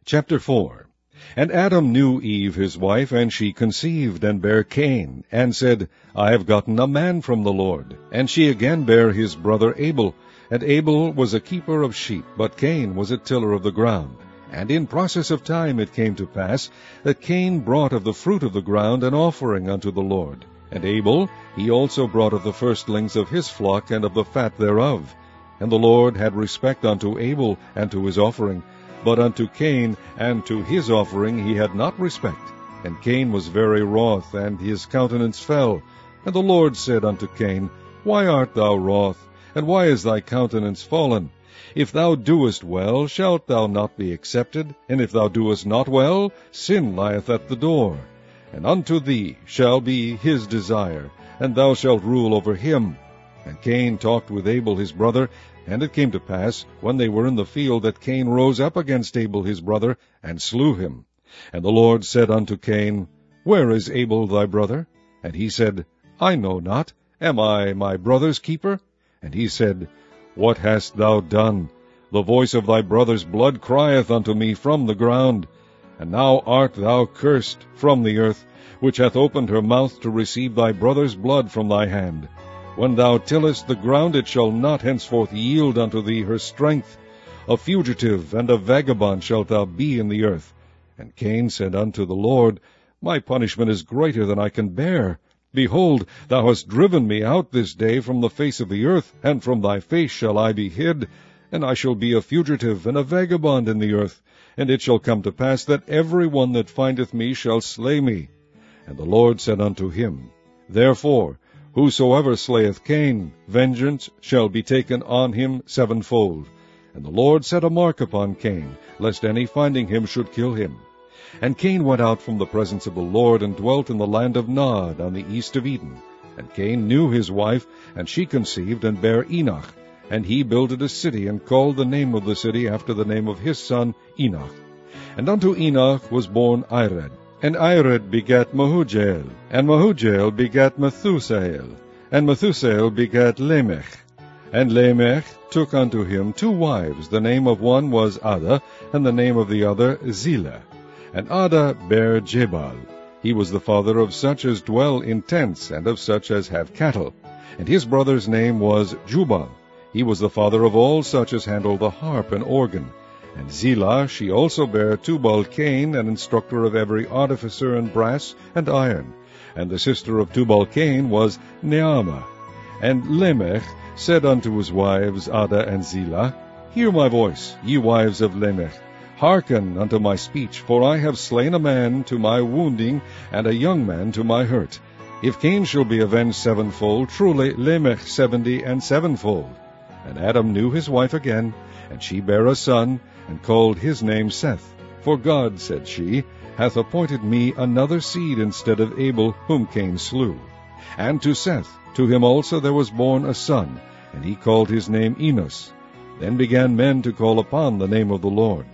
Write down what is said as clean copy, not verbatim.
Chapter 4. And Adam knew Eve his wife, and she conceived, and bare Cain, and said, I have gotten a man from the Lord. And she again bare his brother Abel. And Abel was a keeper of sheep, but Cain was a tiller of the ground. And in process of time it came to pass that Cain brought of the fruit of the ground an offering unto the Lord. And Abel, he also brought of the firstlings of his flock, and of the fat thereof. And the Lord had respect unto Abel and to his offering, but unto Cain and to his offering he had not respect. And Cain was very wroth, and his countenance fell. And the Lord said unto Cain, Why art thou wroth, and why is thy countenance fallen? If thou doest well, shalt thou not be accepted? And if thou doest not well, sin lieth at the door. And unto thee shall be his desire, and thou shalt rule over him. And Cain talked with Abel his brother, and it came to pass, when they were in the field, that Cain rose up against Abel his brother, and slew him. And the Lord said unto Cain, Where is Abel thy brother? And he said, I know not. Am I my brother's keeper? And he said, What hast thou done? The voice of thy brother's blood crieth unto me from the ground. And now art thou cursed from the earth, which hath opened her mouth to receive thy brother's blood from thy hand. When thou tillest the ground, it shall not henceforth yield unto thee her strength. A fugitive and a vagabond shalt thou be in the earth. And Cain said unto the Lord, My punishment is greater than I can bear. Behold, thou hast driven me out this day from the face of the earth, and from thy face shall I be hid. And I shall be a fugitive and a vagabond in the earth. And it shall come to pass that every one that findeth me shall slay me. And the Lord said unto him, Therefore, whosoever slayeth Cain, vengeance shall be taken on him sevenfold. And the Lord set a mark upon Cain, lest any finding him should kill him. And Cain went out from the presence of the Lord, and dwelt in the land of Nod, on the east of Eden. And Cain knew his wife, and she conceived, and bare Enoch. And he builded a city, and called the name of the city after the name of his son Enoch. And unto Enoch was born Ired. And Ired begat Mehujael, and Mehujael begat Methusael, and Methusael begat Lamech. And Lamech took unto him 2 wives. The name of one was Ada, and the name of the other Zillah. And Ada bare Jabal. He was the father of such as dwell in tents, and of such as have cattle. And his brother's name was Jubal. He was the father of all such as handle the harp and organ. And Zillah, she also bare Tubal-Cain, an instructor of every artificer in brass and iron. And the sister of Tubal-Cain was Naamah. And Lamech said unto his wives Ada and Zillah, Hear my voice, ye wives of Lamech. Hearken unto my speech, for I have slain a man to my wounding, and a young man to my hurt. If Cain shall be avenged sevenfold, truly Lamech 70 and sevenfold. And Adam knew his wife again, and she bare a son, and called his name Seth. For God, said she, hath appointed me another seed instead of Abel, whom Cain slew. And to Seth, to him also there was born a son, and he called his name Enos. Then began men to call upon the name of the Lord.